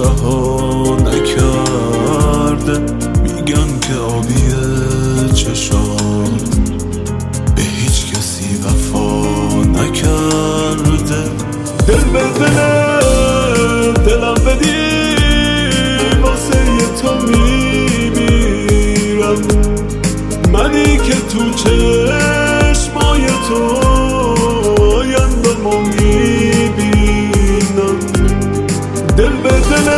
رها نکرده، میگن که آبیه چشات به هیچ کسی وفا نکرده. دل به دلم بدی واسه تو میمیرم، منی که تو چشمای تو آینده‌مو میبینم. دل به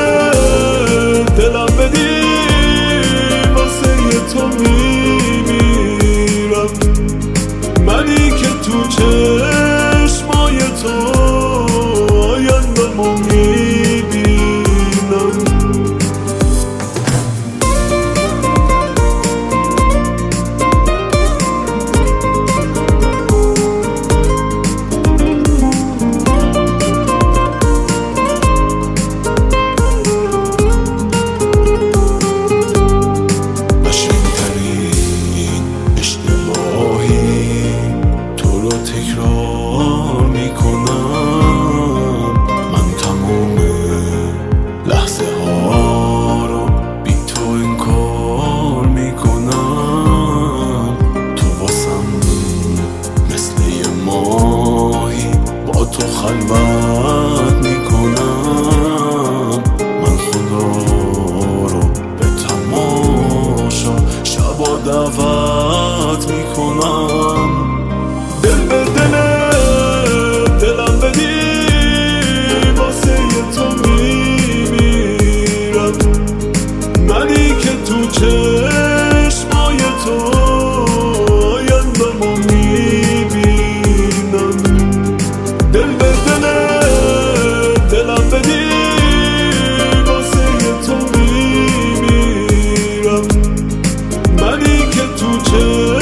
دلم بدی واسه تو میمیرم، منی که تو چشمای تو آینده‌مو میبینم. خلوت میکنم من خدا رو به تماشا، شبا دعوت میکنم. دل به دلم بدی واسه تو میمیرم، منی که تو چشمای تو آینده‌مو میبینم. دل به دلم بدی واسه تو میمیرم، منی که تو